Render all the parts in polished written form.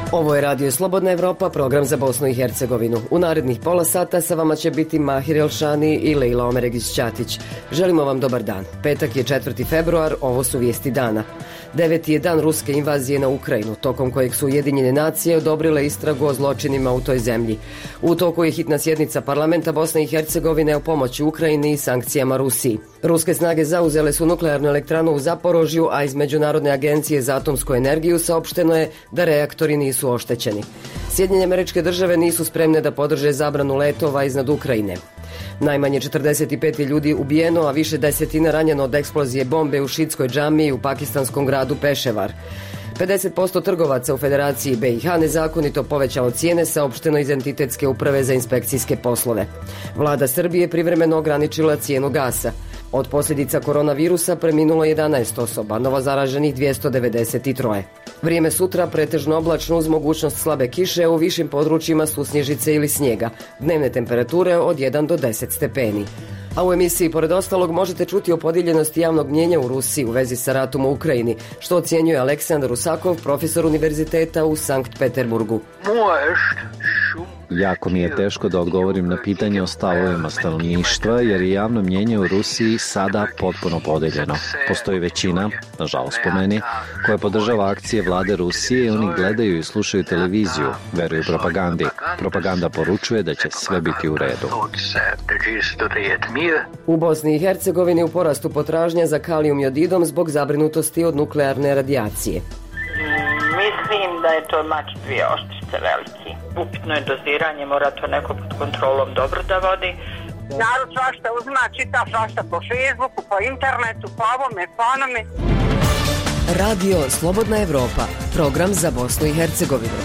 Ovo je Radio Slobodna Evropa, program za Bosnu i Hercegovinu. U narednih pola sata sa vama će biti Mahir Elšani i Lejla Omeregić-Ćatić. Želimo vam dobar dan. Petak je 4. februar, ovo su vijesti dana. 9. je dan ruske invazije na Ukrajinu, tokom kojeg su Ujedinjene nacije odobrile istragu o zločinima u toj zemlji. U toku je hitna sjednica parlamenta Bosne i Hercegovine o pomoći Ukrajini i sankcijama Rusiji. Ruske snage zauzele su nuklearnu elektranu u Zaporožju, a iz Međunarodne agencije za atomsku energiju saopšteno je da reaktori nisu oštećeni. Sjedinjene Američke Države nisu spremne da podrže zabranu letova iznad Ukrajine. Najmanje 45 ljudi ubijeno, a više desetina ranjeno od eksplozije bombe u šitskoj džamiji u pakistanskom gradu Peševar. 50% trgovaca u Federaciji BiH nezakonito povećalo cijene, saopšteno iz Entitetske uprave za inspekcijske poslove. Vlada Srbije privremeno ograničila cijenu gasa. Od posljedica koronavirusa preminulo 11 osoba, novozaraženih 293. Vrijeme sutra pretežno oblačno uz mogućnost slabe kiše, u višim područjima susnježice ili snijega. Dnevne temperature od 1 do 10 stepeni. A u emisiji, pored ostalog, možete čuti o podijeljenosti javnog mnijenja u Rusiji u vezi sa ratom u Ukrajini, što ocjenjuje Aleksandar Rusakov, profesor univerziteta u Sankt Peterburgu. Jako mi je teško da odgovorim na pitanje o stavovima stanovništva, jer je javno mnijenje u Rusiji sada potpuno podeljeno. Postoji većina, nažalost po meni, koja podržava akcije vlade Rusije i oni gledaju i slušaju televiziju, veruju propagandi. Propaganda poručuje da će sve biti u redu. U Bosni i Hercegovini u porastu potražnja za kalijum jodidom zbog zabrinutosti od nuklearne radijacije. Mislim da je to mač dvije oštrice veliki. Upitno je doziranje, mora to neko pod kontrolom dobro da vodi. Narod svašta uzima, čita svašta po Facebooku, po internetu, po ovome, po onome. Radio Slobodna Evropa, program za Bosnu i Hercegovinu.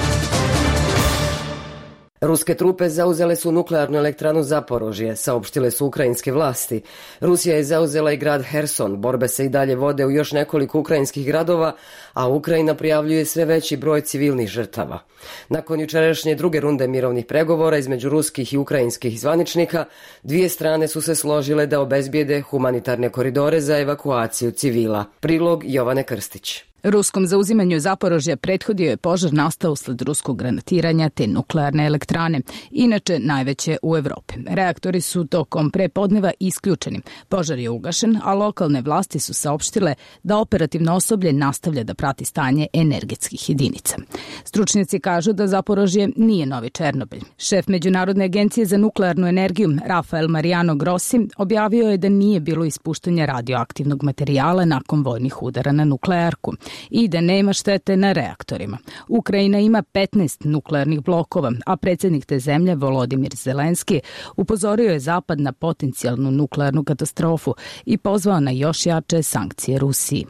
Ruske trupe zauzele su nuklearnu elektranu Zaporožje, saopštile su ukrajinske vlasti. Rusija je zauzela i grad Herson, borbe se i dalje vode u još nekoliko ukrajinskih gradova, a Ukrajina prijavljuje sve veći broj civilnih žrtava. Nakon jučerašnje druge runde mirovnih pregovora između ruskih i ukrajinskih zvaničnika, dvije strane su se složile da obezbijede humanitarne koridore za evakuaciju civila. Prilog Jovane Krstić. Ruskom zauzimanju Zaporožja prethodio je požar nastao usled ruskog granatiranja te nuklearne elektrane, inače najveće u Evropi. Reaktori su tokom prepodneva isključeni. Požar je ugašen, a lokalne vlasti su saopštile da operativno osoblje nastavlja da prati stanje energetskih jedinica. Stručnjaci kažu da Zaporožje nije novi Černobilj. Šef Međunarodne agencije za nuklearnu energiju Rafael Mariano Grossi objavio je da nije bilo ispuštanja radioaktivnog materijala nakon vojnih udara na nuklearku i da nema štete na reaktorima. Ukrajina ima 15 nuklearnih blokova, a predsjednik te zemlje Volodimir Zelenski upozorio je Zapad na potencijalnu nuklearnu katastrofu i pozvao na još jače sankcije Rusiji.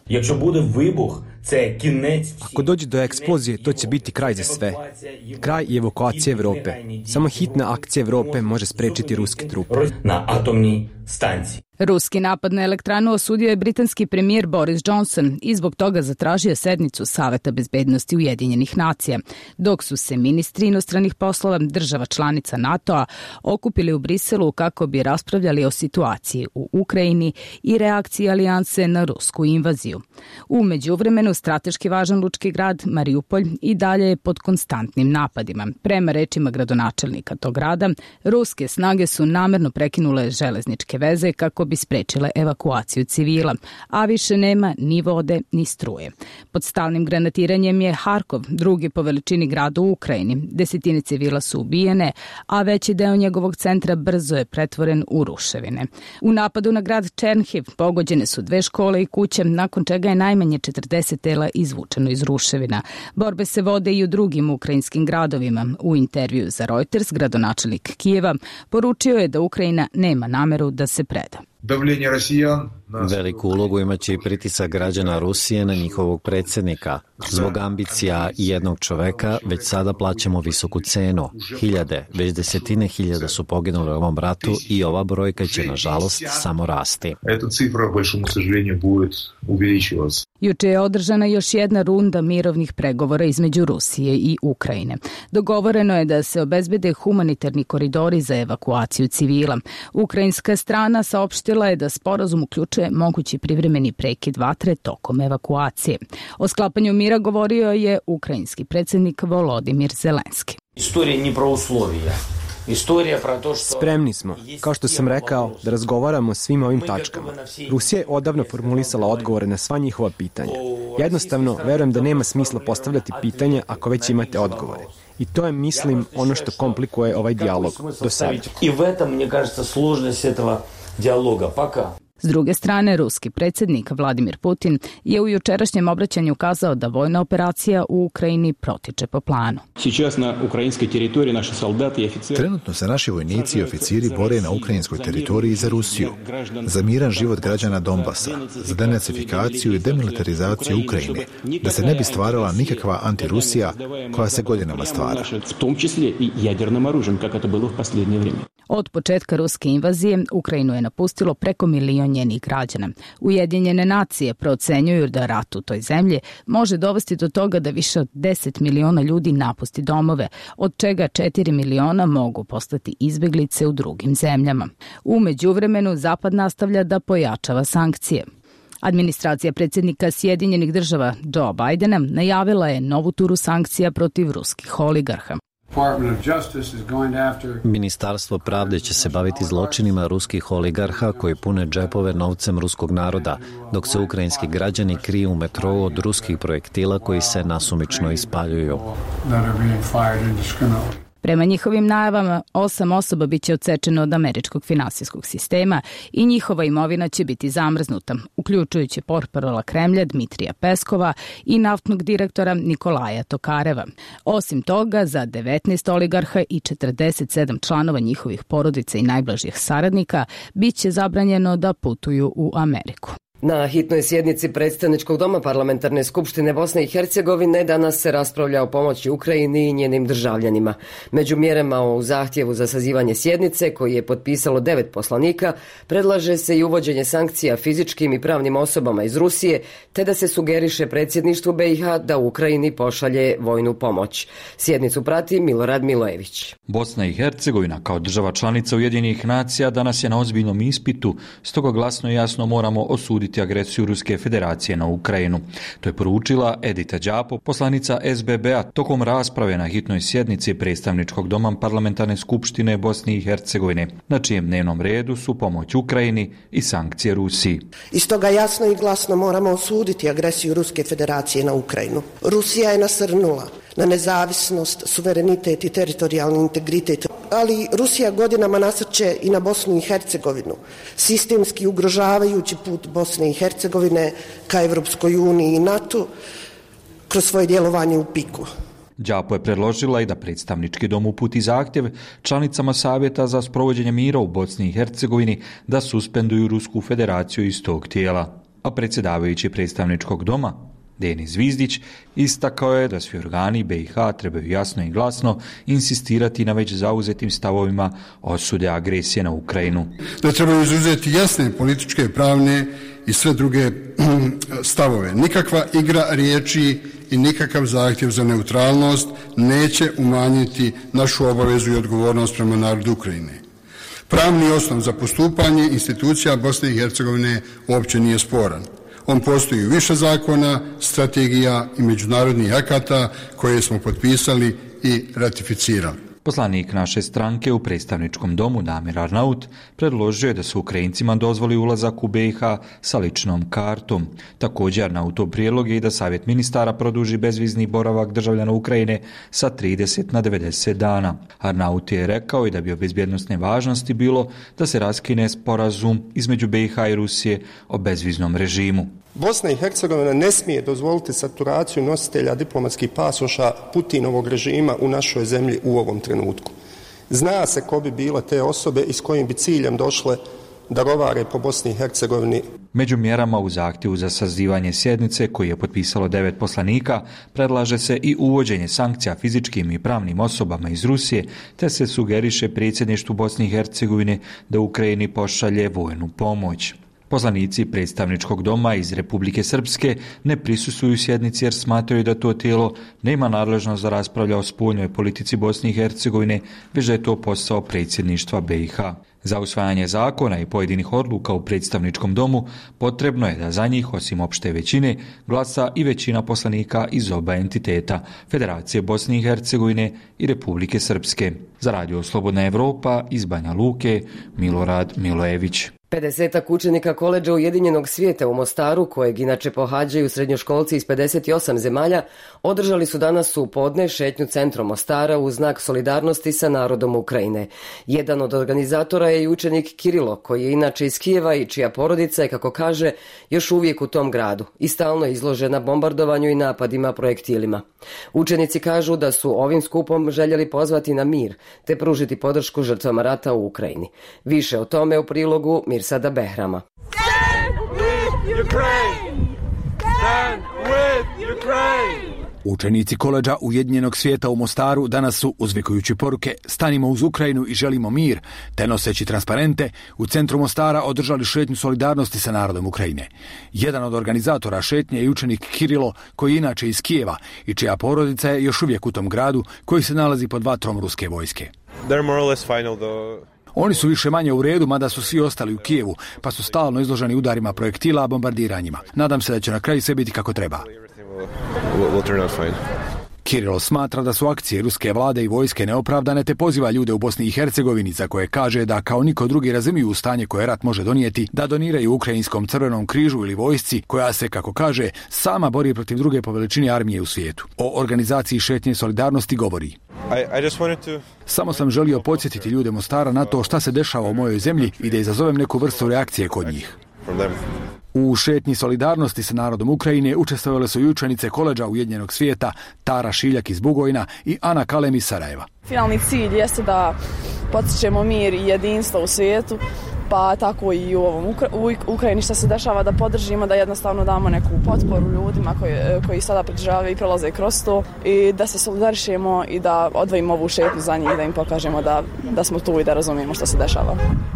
Ako dođe do eksplozije, to će biti kraj za sve. Kraj i evakuacije Evrope. Samo hitna akcija Evrope može sprečiti ruske trupe. Ruski napad na elektranu osudio je britanski premijer Boris Johnson i zbog toga zatražio sednicu Saveta bezbednosti Ujedinjenih nacija, dok su se ministri inostranih poslova država članica NATO-a okupili u Briselu kako bi raspravljali o situaciji u Ukrajini i reakciji alijanse na rusku invaziju. U međuvremenu strateški važan lučki grad Mariupolj i dalje je pod konstantnim napadima. Prema rečima gradonačelnika tog grada, ruske snage su namerno prekinule železničke veze kako bi sprečile evakuaciju civila, a više nema ni vode ni struje. Pod stalnim granatiranjem je Harkov, drugi po veličini grad u Ukrajini. Desetine civila su ubijene, a veći deo njegovog centra brzo je pretvoren u ruševine. U napadu na grad Černhiv pogođene su 2 škole i kuće, nakon čega je najmanje 40 tela izvučeno iz ruševina. Borbe se vode i u drugim ukrajinskim gradovima. U intervju za Reuters gradonačelnik Kijeva poručio je da Ukrajina nema nameru da se preda. Veliku ulogu imaće i pritisak građana Rusije na njihovog predsjednika. Zbog ambicija jednog čoveka već sada plaćamo visoku cenu. Hiljade, već desetine hiljada su poginule u ovom ratu i ova brojka će nažalost samo rasti. Juče je održana još jedna runda mirovnih pregovora između Rusije i Ukrajine. Dogovoreno je da se obezbede humanitarni koridori za evakuaciju civila. Ukrajinska strana saopštila je da sporazum uključuje moguće mogući privremeni prekid vatre tokom evakuacije. O sklapanju mira govorio je ukrajinski predsjednik Volodimir Zelenski. Istorija nije pro uslovija. Spremni smo, kao što sam rekao, da razgovaramo o svim ovim tačkama. Rusija je odavno formulisala odgovore na sva njihova pitanja. Jednostavno, verujem da nema smisla postavljati pitanja ako već imate odgovore. I to je, mislim, ono što komplikuje ovaj dijalog do sada. I u этом, мне кажется, сложность этого диалога пока. S druge strane, ruski predsjednik Vladimir Putin je u jučerašnjem obraćanju kazao da vojna operacija u Ukrajini protiče po planu. Trenutno se naši vojnici i oficiri bore na ukrajinskoj teritoriji za Rusiju, za miran život građana Donbasa, za denacifikaciju i demilitarizaciju Ukrajine, da se ne bi stvarala nikakva antirusija koja se godinama stvara. Od početka ruske invazije Ukrajinu je napustilo preko milion njenih građana. Ujedinjene nacije procenjuju da rat u toj zemlji može dovesti do toga da više od 10 miliona ljudi napusti domove, od čega 4 miliona mogu postati izbeglice u drugim zemljama. U međuvremenu Zapad nastavlja da pojačava sankcije. Administracija predsjednika Sjedinjenih država Joe Bidena najavila je novu turu sankcija protiv ruskih oligarha. Ministarstvo pravde će se baviti zločinima ruskih oligarha koji pune džepove novcem ruskog naroda, dok se ukrajinski građani kriju u metrou od ruskih projektila koji se nasumično ispaljuju. Prema njihovim najavama, 8 osoba biće odsečeno od američkog finansijskog sistema i njihova imovina će biti zamrznuta, uključujući portparola Kremlja Dmitrija Peskova i naftnog direktora Nikolaja Tokareva. Osim toga, za 19 oligarha i 47 članova njihovih porodica i najbližih saradnika biće zabranjeno da putuju u Ameriku. Na hitnoj sjednici Predstavničkog doma Parlamentarne skupštine Bosne i Hercegovine danas se raspravlja o pomoći Ukrajini i njenim državljanima. Među mjerama u zahtjevu za sazivanje sjednice, koji je potpisalo 9 poslanika, predlaže se i uvođenje sankcija fizičkim i pravnim osobama iz Rusije, te da se sugeriše predsjedništvu BiH da u Ukrajini pošalje vojnu pomoć. Sjednicu prati Milorad Milojević. Bosna i Hercegovina kao država članica Ujedinjenih nacija danas je na ozbiljnom ispitu, stoga glasno i jasno moramo osuditi agresiju Ruske federacije na Ukrajinu. To je poručila Edita Đapo, poslanica SBB-a, tokom rasprave na hitnoj sjednici Predstavničkog doma Parlamentarne skupštine Bosne i Hercegovine, na čijem dnevnom redu su pomoć Ukrajini i sankcije Rusiji. Iz toga jasno i glasno moramo osuditi agresiju Ruske federacije na Ukrajinu. Rusija je nasrnula na nezavisnost, suverenitet i teritorijalni integritet, ali Rusija godinama nasrće i na Bosnu i Hercegovinu, sistemski ugrožavajući put Bosne i Hercegovine ka Evropskoj uniji i NATO kroz svoje djelovanje u PIK-u. Đapo je predložila i da predstavnički dom uputi zahtjev članicama Savjeta za sprovođenje mira u Bosni i Hercegovini da suspenduju Rusku federaciju iz tog tijela. A predsjedavajući predstavničkog doma Denis Zvizdić istakao je da svi organi BiH trebaju jasno i glasno insistirati na već zauzetim stavovima osude agresije na Ukrajinu. Da trebaju izuzeti jasne političke, pravne i sve druge stavove. Nikakva igra riječi i nikakav zahtjev za neutralnost neće umanjiti našu obavezu i odgovornost prema narodu Ukrajine. Pravni osnov za postupanje institucija Bosne i Hercegovine uopće nije sporan. On postoji u više zakona, strategija i međunarodnih akata koje smo potpisali i ratificirali. Poslanik naše stranke u predstavničkom domu Damir Arnaut predložio je da se Ukrajincima dozvoli ulazak u BiH sa ličnom kartom. Također Arnautov prijedlog je i da Savjet ministara produži bezvizni boravak državljana Ukrajine sa 30 na 90 dana. Arnaut je rekao i da bi o bezbjednosne važnosti bilo da se raskine sporazum između BiH i Rusije o bezviznom režimu. Bosna i Hercegovina ne smije dozvoliti saturaciju nositelja diplomatskih pasoša Putinovog režima u našoj zemlji u ovom trenutku. Zna se ko bi bile te osobe i s kojim bi ciljem došle da rovare po Bosni i Hercegovini. Među mjerama u zahtjevu za sazivanje sjednice, koji je potpisalo 9 poslanika, predlaže se i uvođenje sankcija fizičkim i pravnim osobama iz Rusije, te se sugeriše predsjedništvu Bosne i Hercegovine da Ukrajini pošalje vojnu pomoć. Poslanici predstavničkog doma iz Republike Srpske ne prisustvuju sjednici jer smatraju da to tijelo nema nadležnost da raspravlja o spoljnoj politici Bosne i Hercegovine, već da je to posao predsjedništva BiH. Za usvajanje zakona i pojedinih odluka u predstavničkom domu potrebno je da za njih, osim opšte većine, glasa i većina poslanika iz oba entiteta, Federacije Bosne i Hercegovine i Republike Srpske. Za Radio Slobodna Evropa iz Banja Luke, Milorad Milojević. 50-ak učenika koledža Ujedinjenog svijeta u Mostaru, kojeg inače pohađaju srednjoškolci iz 58 zemalja, održali su danas u podne šetnju centrom Mostara u znak solidarnosti sa narodom Ukrajine. Jedan od organizatora je i učenik Kirilo, koji je inače iz Kijeva i čija porodica je, kako kaže, još uvijek u tom gradu i stalno izložena bombardovanju i napadima projektilima. Učenici kažu da su ovim skupom željeli pozvati na mir te pružiti podršku žrtvama rata u Ukrajini. Više o tome u prilogu Mirsada Behrama. Učenici koledža Ujedinjenog svijeta u Mostaru danas su, uzvikujući poruke "Stanimo uz Ukrajinu i želimo mir", te noseći transparente, u centru Mostara održali šetnju solidarnosti sa narodom Ukrajine. Jedan od organizatora šetnje je učenik Kirilo, koji je inače iz Kijeva i čija porodica je još uvijek u tom gradu koji se nalazi pod vatrom ruske vojske. Oni su više manje u redu, mada su svi ostali u Kijevu, pa su stalno izloženi udarima projektila, bombardiranjima. Nadam se da će na kraju sve biti kako treba. Kirilo smatra da su akcije ruske vlade i vojske neopravdane te poziva ljude u Bosni i Hercegovini, za koje kaže da kao niko drugi razumiju stanje koje rat može donijeti, da doniraju Ukrajinskom crvenom križu ili vojsci koja se, kako kaže, sama bori protiv druge po veličini armije u svijetu. O organizaciji šetnje solidarnosti govori: Samo sam želio podsjetiti ljude Mostara na to šta se dešava u mojoj zemlji i da izazovem neku vrstu reakcije kod njih. U šetnji solidarnosti sa narodom Ukrajine učestvovale su i učenice koledža Ujedinjenog svijeta Tara Šiljak iz Bugojna i Ana Kalem iz Sarajeva. Finalni cilj jeste da potičemo mir i jedinstvo u svijetu, pa tako i u Ukrajini što se dešava, da podržimo, da jednostavno damo neku potporu ljudima koji sada podržavaju i prolaze kroz to i da se solidarišemo i da odvojimo ovu šetnju za njih, da im pokažemo da smo tu i da razumijemo što se dešava.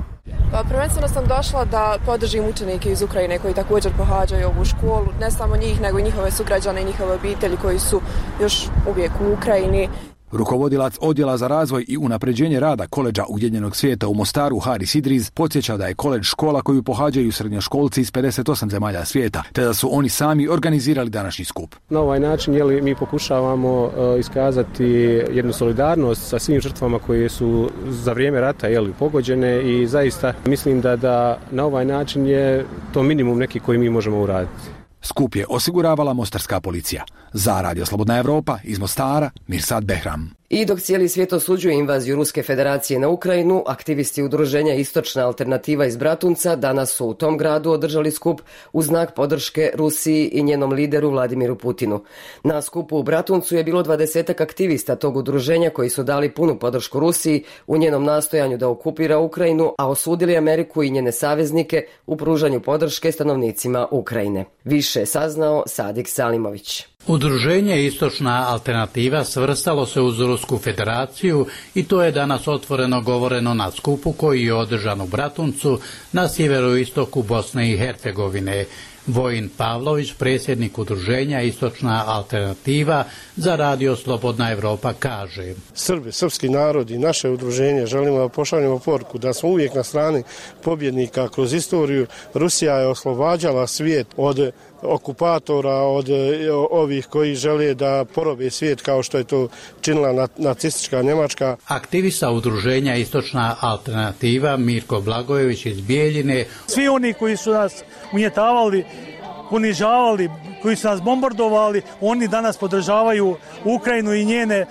Pa prvenstveno sam došla da podržim učenike iz Ukrajine koji također pohađaju ovu školu, ne samo njih nego i njihove sugrađane i njihove obitelji koji su još uvijek u Ukrajini. Rukovodilac odjela za razvoj i unapređenje rada koledža Ujedinjenog svijeta u Mostaru Haris Idriz podsjeća da je koledž škola koju pohađaju srednjoškolci iz 58 zemalja svijeta, te da su oni sami organizirali današnji skup. Na ovaj način mi pokušavamo iskazati jednu solidarnost sa svim žrtvama koje su za vrijeme rata pogođene i zaista mislim da na ovaj način je to minimum neki koji mi možemo uraditi. Skup je osiguravala mostarska policija. Za Radio Slobodna Evropa iz Mostara, Mirsad Behram. I dok cijeli svijet osuđuje invaziju Ruske federacije na Ukrajinu, aktivisti udruženja Istočna alternativa iz Bratunca danas su u tom gradu održali skup u znak podrške Rusiji i njenom lideru Vladimiru Putinu. Na skupu u Bratuncu je bilo 20 aktivista tog udruženja koji su dali punu podršku Rusiji u njenom nastojanju da okupira Ukrajinu, a osudili Ameriku i njene saveznike u pružanju podrške stanovnicima Ukrajine. Više je saznao Sadik Salimović. Udruženje Istočna alternativa svrstalo se uz Rusku federaciju i to je danas otvoreno govoreno na skupu koji je održan u Bratuncu na sjeveroistoku Bosne i Hercegovine. Vojin Pavlović, predsjednik udruženja Istočna alternativa, za Radio Slobodna Evropa kaže: Srbi, srpski narod i naše udruženje želimo da pošaljemo poruku da smo uvijek na strani pobjednika kroz istoriju. Rusija je oslobađala svijet od okupatora, od ovih koji žele da porobe svijet kao što je to činila nacistička Njemačka. Aktivista udruženja Istočna alternativa Mirko Blagojević iz Bijeljine: Svi oni koji su nas unjetavali, ponižavali, koji su nas bombardovali, oni danas podržavaju Ukrajinu i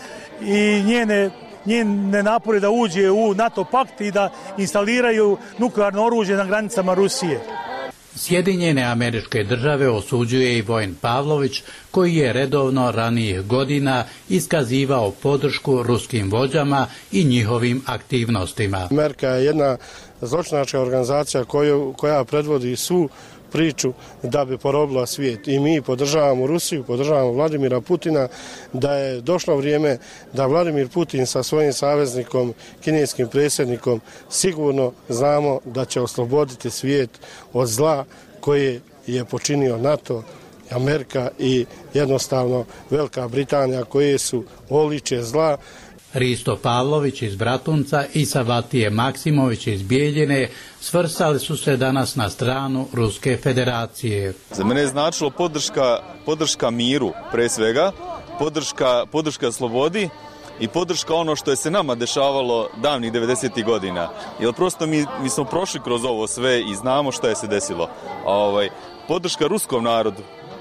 njene napore da uđe u NATO pakt i da instaliraju nuklearno oružje na granicama Rusije. Sjedinjene Američke Države osuđuje i Vojin Pavlović, koji je redovno ranijih godina iskazivao podršku ruskim vođama i njihovim aktivnostima. Amerika je jedna zločinačka organizacija koja predvodi svu priču da bi porobila svijet. I mi podržavamo Rusiju, podržavamo Vladimira Putina, da je došlo vrijeme da Vladimir Putin sa svojim saveznikom, kineskim predsjednikom, sigurno znamo da će osloboditi svijet od zla koje je počinio NATO, Amerika i jednostavno Velika Britanija, koje su oličje zla. Risto Pavlović iz Bratunca i Savatije Maksimović iz Bijeljine svrstali su se danas na stranu Ruske federacije. Za mene je značilo podrška miru, pre svega, podrška slobodi i podrška ono što je se nama dešavalo davnih 90. godina. Jer prosto mi smo prošli kroz ovo sve i znamo šta je se desilo. Podrška ruskom narodu.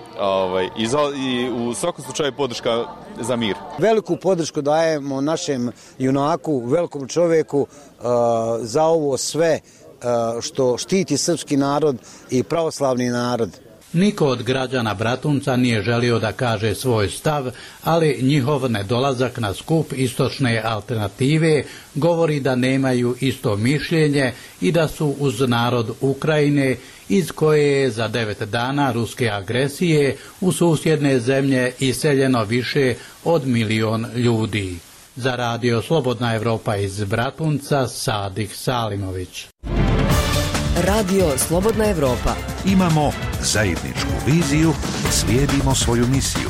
I u svakom slučaju podrška za mir. Veliku podršku dajemo našem junaku, velikom čovjeku za ovo sve što štiti srpski narod i pravoslavni narod. Niko od građana Bratunca nije želio da kaže svoj stav, ali njihov nedolazak na skup Istočne alternative govori da nemaju isto mišljenje i da su uz narod Ukrajine, iz koje je za 9 dana ruske agresije u susjedne zemlje iseljeno više od 1 milion ljudi. Za radio Slobodna Evropa iz Bratunca, Sadik Salimović. Radio Slobodna Evropa. Imamo zajedničku viziju, slijedimo svoju misiju.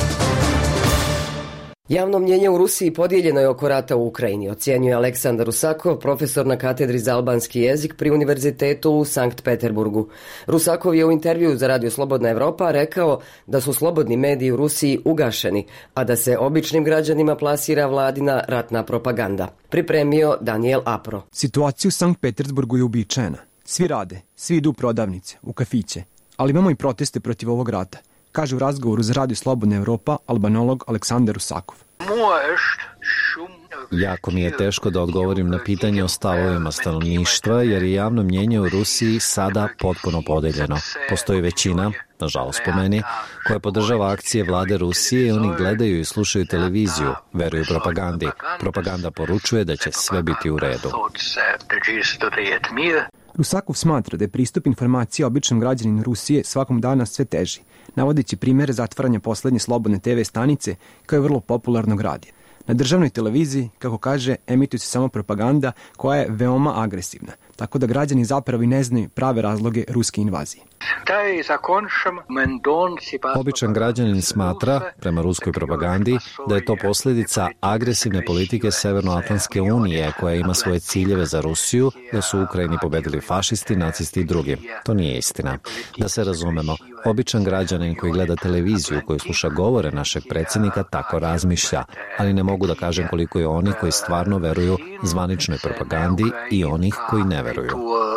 Javno mnjenje u Rusiji podijeljeno je oko rata u Ukrajini, ocjenjuje Aleksandar Rusakov, profesor na katedri za albanski jezik pri Univerzitetu u Sankt Peterburgu. Rusakov je u intervjuu za Radio Slobodna Evropa rekao da su slobodni mediji u Rusiji ugašeni, a da se običnim građanima plasira vladina ratna propaganda. Pripremio Daniel Apro. Situacija u Sankt Petersburgu je uobičajena. Svi rade, svi idu u prodavnice, u kafiće, ali imamo i proteste protiv ovog rata, kaže u razgovoru za Radio Slobodna Evropa albanolog Aleksandar Rusakov. Jako mi je teško da odgovorim na pitanje o stavovima stanovništva, jer je javno mnjenje u Rusiji sada potpuno podeljeno. Postoji većina, nažalost po meni, koja podržava akcije vlade Rusije i oni gledaju i slušaju televiziju, veruju propagandi. Propaganda poručuje da će sve biti u redu. Rusakov smatra da je pristup informacija običnom građaninu Rusije svakom dana sve teži, navodeći primjere zatvaranja poslednje slobodne TV stanice kao je vrlo popularnog radija. Na državnoj televiziji, kako kaže, emituje se samo propaganda koja je veoma agresivna, tako da građani zapravo i ne znaju prave razloge ruske invazije. Običan građanin smatra, prema ruskoj propagandi, da je to posljedica agresivne politike Severnoatlantske unije koja ima svoje ciljeve za Rusiju, da su u Ukrajini pobedili fašisti, nacisti i drugi. To nije istina. Da se razumemo, običan građanin koji gleda televiziju, koji sluša govore našeg predsjednika, tako razmišlja, ali ne mogu da kažem koliko je oni koji stvarno veruju zvaničnoj propagandi i onih koji ne veruju.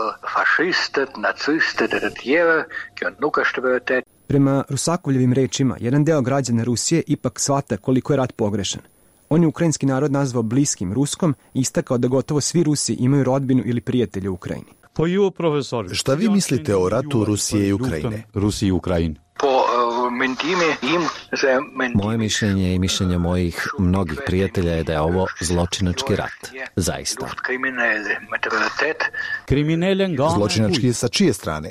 Prema Rusakovljevim rečima, jedan deo građana Rusije ipak shvata koliko je rat pogrešan. On je ukrajinski narod nazvao bliskim Ruskom i istakao da gotovo svi Rusi imaju rodbinu ili prijatelje u Ukrajini. Šta vi mislite o ratu Rusije i Ukrajine? Rusiji i Ukrajini. Moje mišljenje i mišljenje mojih mnogih prijatelja je da je ovo zločinački rat. Zaista. Zločinački sa čije strane?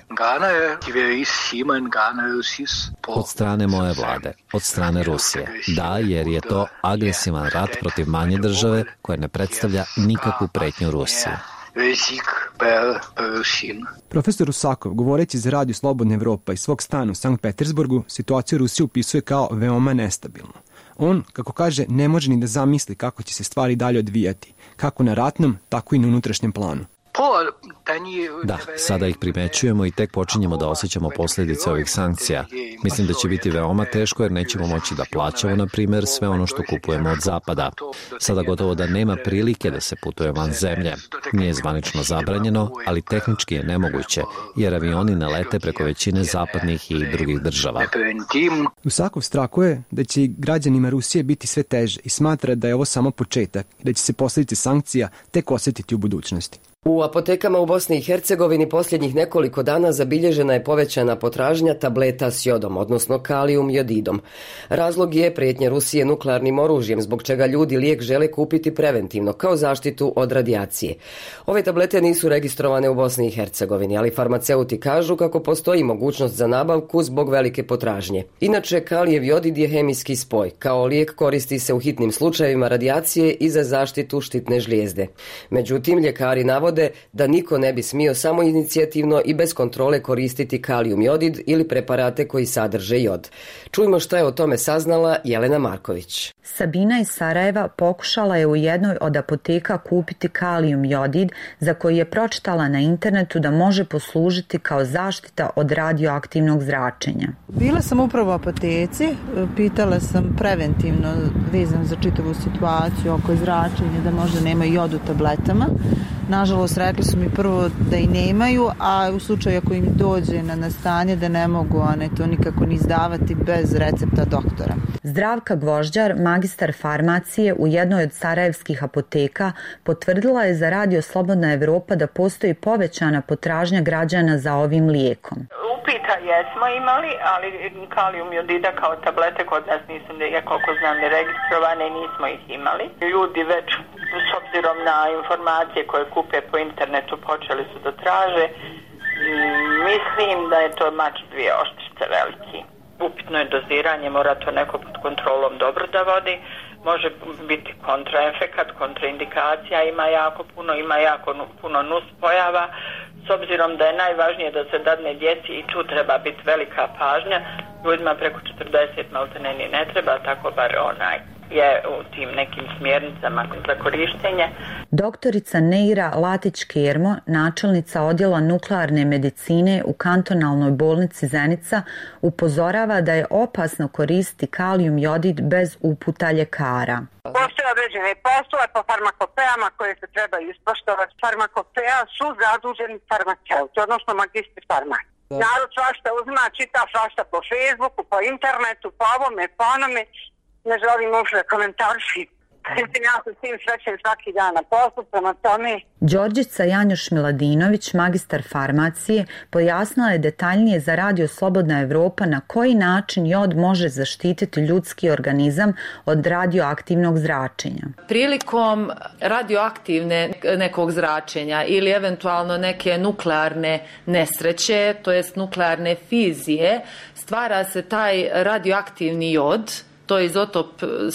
Od strane moje vlade, od strane Rusije. Da, jer je to agresivan rat protiv manje države koja ne predstavlja nikakvu pretnju Rusiji. Profesor Rusakov, govoreći za Radio Slobodna Evropa iz svog stana u Sankt Petersburgu, situaciju Rusije upisuje kao veoma nestabilnu. On, kako kaže, ne može ni da zamisli kako će se stvari dalje odvijati, kako na ratnom, tako i na unutrašnjem planu. Da, sada ih primećujemo i tek počinjemo da osjećamo posljedice ovih sankcija. Mislim da će biti veoma teško jer nećemo moći da plaćamo, na primjer, sve ono što kupujemo od zapada. Sada gotovo da nema prilike da se putuje van zemlje. Nije zvanično zabranjeno, ali tehnički je nemoguće, jer avioni ne lete preko većine zapadnih i drugih država. Rusakov strahuje da će i građanima Rusije biti sve teže i smatra da je ovo samo početak i da će se posljedice sankcija tek osjetiti u budućnosti. U apotekama u Bosni i Hercegovini posljednjih nekoliko dana zabilježena je povećana potražnja tableta s jodom, odnosno kalijum jodidom. Razlog je prijetnje Rusije nuklearnim oružjem, zbog čega ljudi lijek žele kupiti preventivno, kao zaštitu od radijacije. Ove tablete nisu registrovane u Bosni i Hercegovini, ali farmaceuti kažu kako postoji mogućnost za nabavku zbog velike potražnje. Inače, kalijev jodid je hemijski spoj. Kao lijek koristi se u hitnim slučajevima radijacije i za zaštitu štitne žlijezde. Međutim, ljekari navode da niko ne bi smio samoinicijativno i bez kontrole koristiti kalijum jodid ili preparate koji sadrže jod. Čujmo šta je o tome saznala Jelena Marković. Sabina iz Sarajeva pokušala je u jednoj od apoteka kupiti kalijum jodid, za koji je pročitala na internetu da može poslužiti kao zaštita od radioaktivnog zračenja. Bila sam upravo u apoteci, pitala sam preventivno vezano za čitavu situaciju oko zračenja da možda nema jod u tabletama. Nažalost, rekli su mi prvo da i nemaju, a u slučaju ako im dođe na stanje da ne mogu to nikako ni izdavati bez recepta doktora. Zdravka Gvožđar, magistar farmacije u jednoj od sarajevskih apoteka, potvrdila je za Radio Slobodna Evropa da postoji povećana potražnja građana za ovim lijekom. Upita jesmo imali, ali kalijum jodida kao tablete kod nas nisu, koliko znam, registrovane, nismo ih imali. Ljudi već s obzirom na informacije koje kupe po internetu počeli su da traže. Mislim da je to mač dvije oštrice veliki. Upitno je doziranje, mora to neko pod kontrolom dobro da vodi. Može biti kontraefekat, kontraindikacija, ima jako puno nus pojava. S obzirom da je najvažnije da se dadne djeci i tu treba biti velika pažnja, ljudima preko 40 maltene ni ne treba, tako bar je u tim nekim smjernicama za korištenje. Doktorica Neira Latić-Kermo, načelnica odjela nuklearne medicine u kantonalnoj bolnici Zenica, upozorava da je opasno koristiti kalijum jodid bez uputa ljekara. Postoje određene poslove po farmakopeama koje se trebaju ispoštovati. Farmakopea su zaduženi farmaceuti, odnosno magistri farmacije. Narod svašta uzima, čita svašta po Facebooku, po internetu, po ovome, po onome. Ne želim uopšte komentarši. Ja sam s tim srećen svaki dan na poslu, prema tome. Đorđica Janjuš-Miladinović, magistar farmacije, pojasnila je detaljnije za Radio Slobodna Evropa na koji način jod može zaštititi ljudski organizam od radioaktivnog zračenja. Prilikom radioaktivne nekog zračenja ili eventualno neke nuklearne nesreće, to jest nuklearne fizije, stvara se taj radioaktivni jod. To je izotop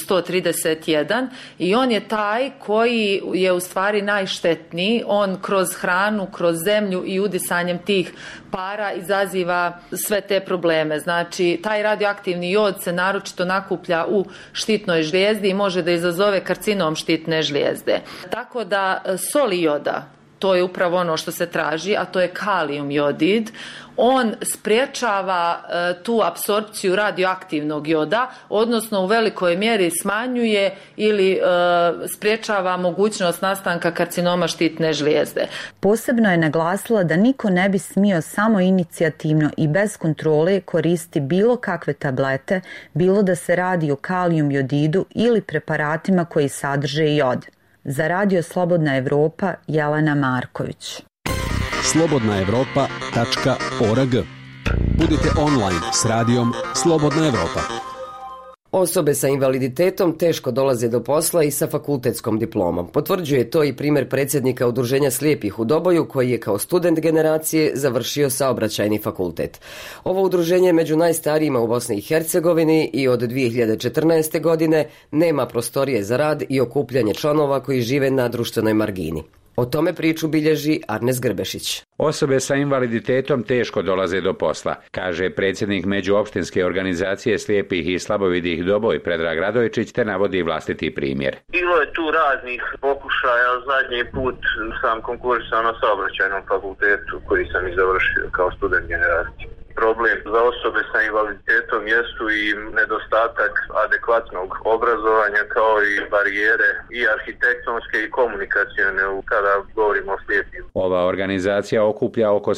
131 i on je taj koji je u stvari najštetniji. On kroz hranu, kroz zemlju i udisanjem tih para izaziva sve te probleme. Znači, taj radioaktivni jod se naročito nakuplja u štitnoj žlijezdi i može da izazove karcinom štitne žlijezde. Tako da soli joda, to je upravo ono što se traži, a to je kalijum jodid. On spriječava tu apsorpciju radioaktivnog joda, odnosno u velikoj mjeri smanjuje ili spriječava mogućnost nastanka karcinoma štitne žlijezde. Posebno je naglasila da niko ne bi smio samoinicijativno i bez kontrole koristiti bilo kakve tablete, bilo da se radi o kalijum jodidu ili preparatima koji sadrže jod. Za Radio Slobodna Evropa, Jelena Marković. slobodnaevropa.org. Budite online s radijom Slobodna Evropa. Osobe sa invaliditetom teško dolaze do posla i sa fakultetskom diplomom. Potvrđuje to i primjer predsjednika Udruženja slijepih u Doboju, koji je kao student generacije završio saobraćajni fakultet. Ovo udruženje je među najstarijima u Bosni i Hercegovini i od 2014. godine nema prostorije za rad i okupljanje članova koji žive na društvenoj margini. O tome priču bilježi Arnes Grbešić. Osobe sa invaliditetom teško dolaze do posla, kaže predsjednik međuopštinske organizacije slijepih i slabovidih Doboj Predrag Radojičić, te navodi vlastiti primjer. Bilo je tu raznih pokušaja, zadnji put sam konkurisao na saobraćajnom fakultetu koji sam i završio kao student generacije. problem za osobe sa invaliditetom jesu i nedostatak adekvatnog obrazovanja kao i barijere i arhitektonske i komunikacione kada govorimo o slijepim. Ova organizacija okuplja oko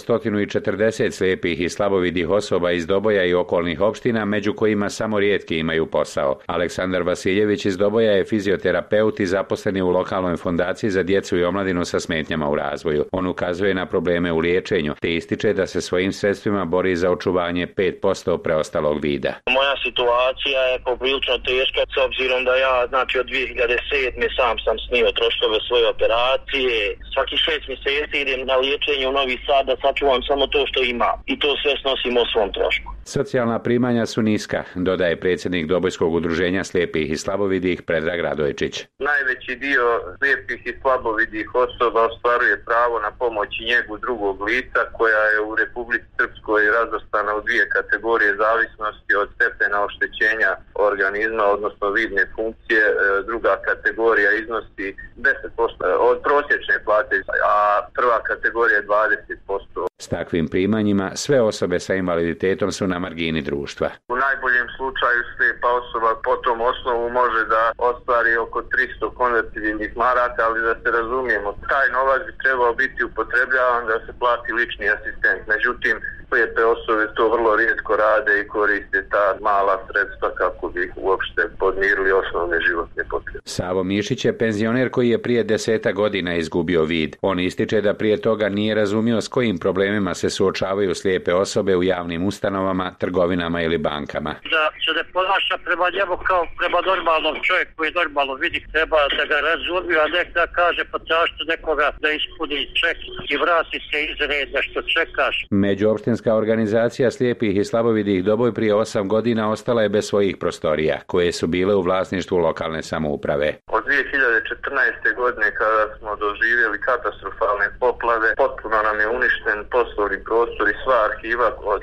140 slijepih i slabovidih osoba iz Doboja i okolnih opština, među kojima samo rijetki imaju posao. Aleksandar Vasiljević iz Doboja je fizioterapeut i zaposleni u lokalnoj fondaciji za djecu i omladinu sa smetnjama u razvoju. On ukazuje na probleme u liječenju, te ističe da se svojim sredstvima bori za očuvanje 5% preostalog vida. Moja situacija je poprilično teška s obzirom da ja od 2007. sam snio troškove svoje operacije. Svaki 6 mjeseci idem na liječenje u Novi Sad da sačuvam samo to što imam i to sve snosim o svom trošku. Socijalna primanja su niska, dodaje predsjednik Dobojskog udruženja slijepih i slabovidih Predrag Radojčić. Najveći dio slijepih i slabovidih osoba ostvaruje pravo na pomoć i njegu drugog lica koja je u Republici Srpskoj razvrstana u dvije kategorije zavisnosti od stepena oštećenja organizma, odnosno vidne funkcije. Druga kategorija iznosi 10% od prosječne plate, a prva kategorija je 20%. S takvim primanjima sve osobe sa invaliditetom su na margini društva. U najboljem slučaju slijepa osoba po tom osnovu može da ostvari oko 300 konvertibilnih maraka, ali da se razumijemo, taj novac bi trebao biti upotrebljavan da se plati lični asistent. Međutim, slijepe osobe to vrlo rijetko rade i koriste ta mala sredstva kako bi uopšte podmirili osnovne životne potrebe. Savo Mišić je penzioner koji je prije 10 godina izgubio vid. On ističe da prije toga nije razumio s kojim problemima se suočavaju slijepe osobe u javnim ustanovama, trgovinama ili bankama. Da se ne ponaša prema njemu kao prema normalnom čovjeku koji normalno vidi, treba da ga razumiju, a nek da kaže potražite nekoga da ispuni ček i vrati se iz reda što čekaš. Međuopštinska organizacija slijepih i slabovidih Doboj prije 8 godina ostala je bez svojih prostorija, koje su bile u vlasništvu lokalne samouprave. Od 2014. godine kada smo doživjeli katastrofalne poplave, potpuno nam je uništen poslovni prostor i sva arhiva od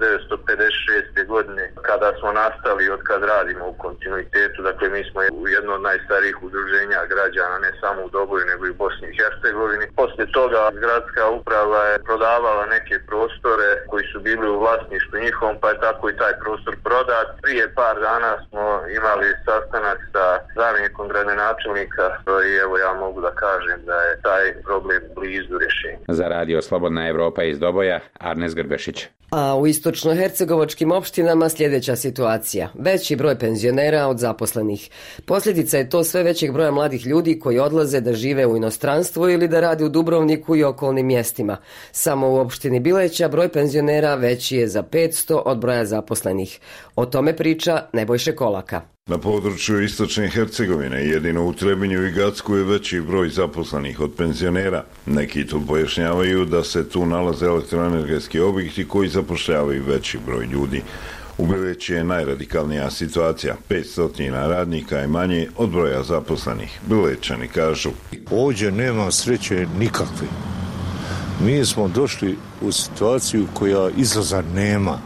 1956. godine kada smo nastali, od kad radimo u kontinuitetu. Dakle, mi smo jedno od najstarijih udruženja građana, ne samo u Doboju, nego i u Bosni i Hercegovini. Poslije toga gradska uprava je prodavala neke prostore koji su bili u vlasništvu njihovom, pa je tako i taj prostor prodat. Prije par dana smo imali sastanak sa zamjenikom gradonačelnika i evo ja mogu da kažem da je taj problem blizu rješenja. Za radio Slobodna Evropa iz Doboja, Arnes Grbešić. A u istočnohercegovačkim opštinama sljedeća situacija. Veći broj penzionera od zaposlenih. Posljedica je to sve većeg broja mladih ljudi koji odlaze da žive u inostranstvu ili da rade u Dubrovniku i okolnim mjestima. Samo u opštini Bileća broj penzionera veći je za 500 od broja zaposlenih. O tome priča Nebojše Kolaka. Na području istočne Hercegovine jedino u Trebinju i Gacku je veći broj zaposlenih od penzionera. Neki to pojašnjavaju da se tu nalaze elektroenergetski objekti koji zapošljavaju veći broj ljudi. U Bileći je najradikalnija situacija. 500 radnika je manje od broja zaposlenih. Bilećani kažu: ovdje nema sreće nikakve. Mi smo došli u situaciju koja izlaza nema.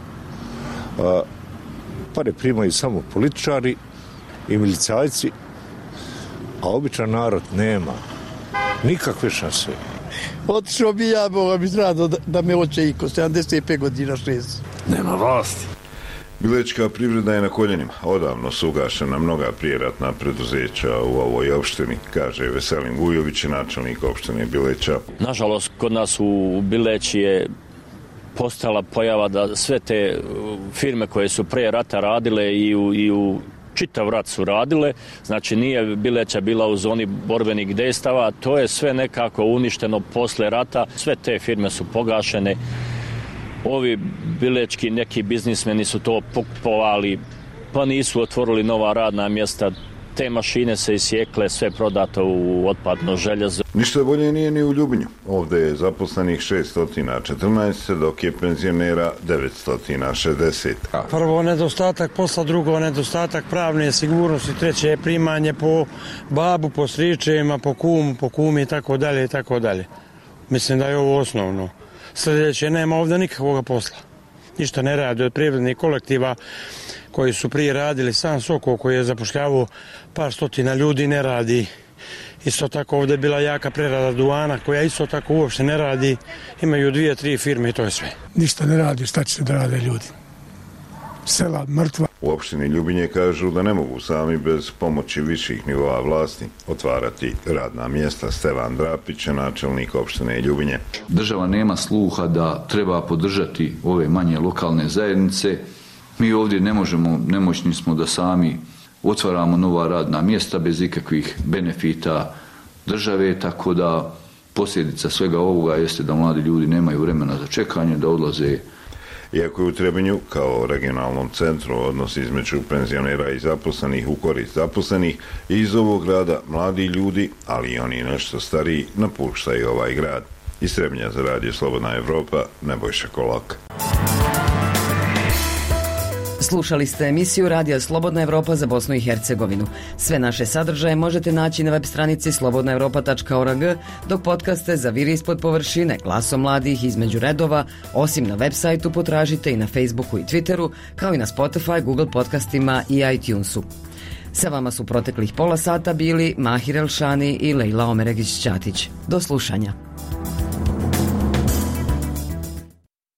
Pare primaju samo političari i milicajci, a običan narod nema nikakve šanse. Otišao bi ja, Boga bi rado da me oče iko, 75 godina 6. Nema vlasti. Bilečka privreda je na koljenima. Odavno su ugašena mnoga prijeratna preduzeća u ovoj opštini, kaže Veselin Vujović, načelnik opštine Bileća. Nažalost, kod nas u Bileći je postala pojava da sve te firme koje su prije rata radile i u čitav rat su radile, znači nije Bileća bila u zoni borbenih dejstava, to je sve nekako uništeno posle rata, sve te firme su pogašene. Ovi bilečki neki biznismeni su to pokupovali, pa nisu otvorili nova radna mjesta, te mašine se isjekle, sve prodato u otpadno željezo. Ništa bolje nije ni u Ljubinju. Ovdje je zaposlenih 614, dok je penzionera 960. Prvo nedostatak posla, drugo nedostatak pravne sigurnosti, treće je primanje po babu, po stričevima, po kumu, po kumi i tako dalje i tako dalje. Mislim da je ovo osnovno. Sljedeće, nema ovdje nikakvog posla. Ništa ne radi od privrednih kolektiva koji su prije radili. Sam Sokol koji je zapošljavao par stotina ljudi ne radi Isto tako ovdje je bila jaka prerada duvana koja isto tako uopšte ne radi. Imaju 2-3 firme i to je sve. Ništa ne radi, šta će da rade ljudi? Sela mrtva. U opštini Ljubinje kažu da ne mogu sami bez pomoći viših nivoa vlasti otvarati radna mjesta. Stevan Drapić je načelnik opštine Ljubinje. Država nema sluha da treba podržati ove manje lokalne zajednice. Mi ovdje ne možemo, nemoćni smo da sami otvaramo nova radna mjesta bez ikakvih benefita države, tako da posljedica svega ovoga jeste da mladi ljudi nemaju vremena za čekanje, da odlaze. Iako je u Trebinju kao regionalnom centru odnos između penzionera i zaposlenih u korist zaposlenih, iz ovog grada mladi ljudi, ali i oni nešto stariji, napuštaju ovaj grad. Iz Trebinja za Radio Slobodna Evropa, Nebojša Kolak. Slušali ste emisiju Radija Slobodna Evropa za Bosnu i Hercegovinu. Sve naše sadržaje možete naći na web stranici slobodnaevropa.org, dok podcaste za Viri ispod površine, Glasom mladih, Između redova, osim na web sajtu potražite i na Facebooku i Twitteru, kao i na Spotify, Google podcastima i iTunesu. Sa vama su proteklih pola sata bili Mahir Elšani i Lejla Omeregić-Ćatić. Do slušanja.